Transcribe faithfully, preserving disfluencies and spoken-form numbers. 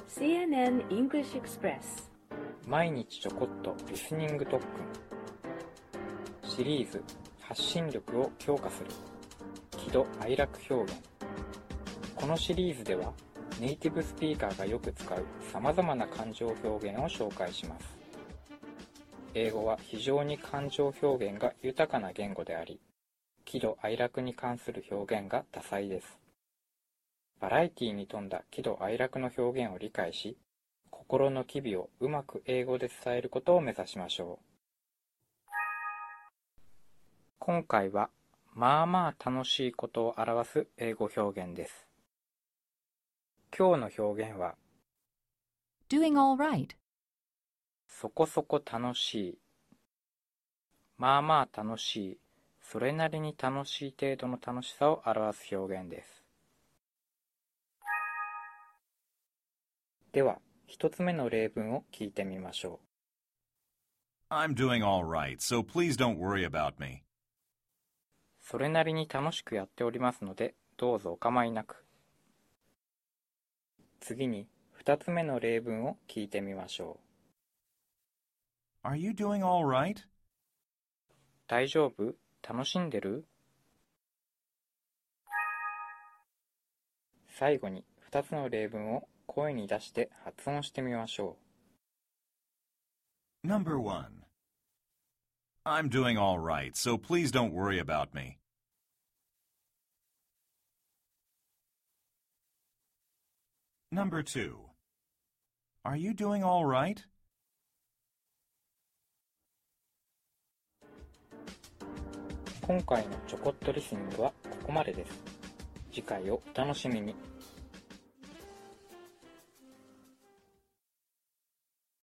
シーエヌエヌ English Express 毎日ちょこっとリスニング特訓シリーズ発信力を強化する喜怒哀楽表現。このシリーズではネイティブスピーカーがよく使うさまざまな感情表現を紹介します。英語は非常に感情表現が豊かな言語であり、喜怒哀楽に関する表現が多彩です。バラエティに富んだ喜怒哀楽の表現を理解し、心の機微をうまく英語で伝えることを目指しましょう。今回は、まあまあ楽しいことを表す英語表現です。今日の表現は、 doing all right, そこそこ楽しい、まあまあ楽しい、それなりに楽しい程度の楽しさを表す表現です。では、一つ目の例文を聞いてみましょう。I'm doing all right, so please don't worry about me. それなりに楽しくやっておりますので、どうぞお構いなく。次に、二つ目の例文を聞いてみましょう。Are you doing all right? 大丈夫？楽しんでる？最後に、二つの例文を声に出して発音してみましょう。Number one. I'm doing all right, so please don't worry about me. Number two. Are you doing all right? 今回のちょこっとリスニングはここまでです。次回をお楽しみに。